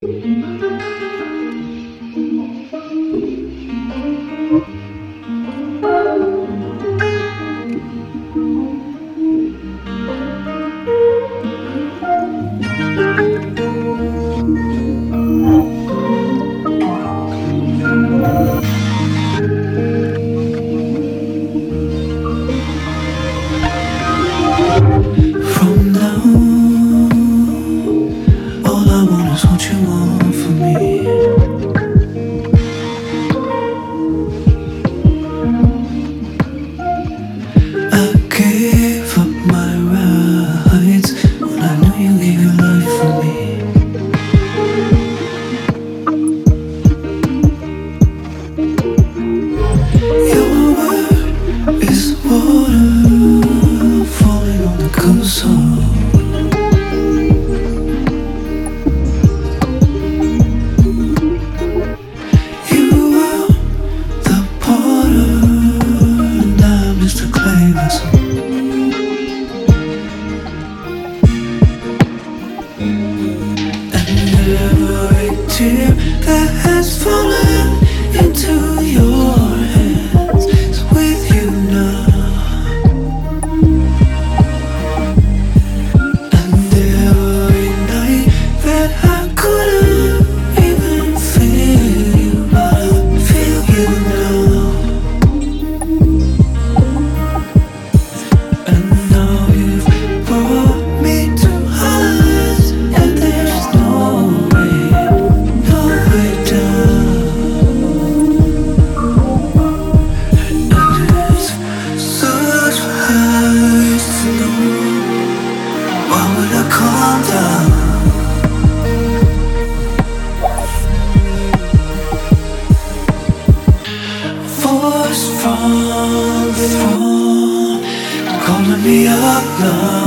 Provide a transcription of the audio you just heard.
From now, all I want is what you want from me. I gave up my rights when I knew you gave your life for me. Your word is water falling on the coast. You are the potter and I'm just a clay vessel. And every tear that has fallen into your hands is with you now. And every night that I couldn't even feel you, but I feel you now. And now you've brought me to highs, and there's no way down. And it's such highs to know. Why would I calm down? Voice from the throne calling me up now.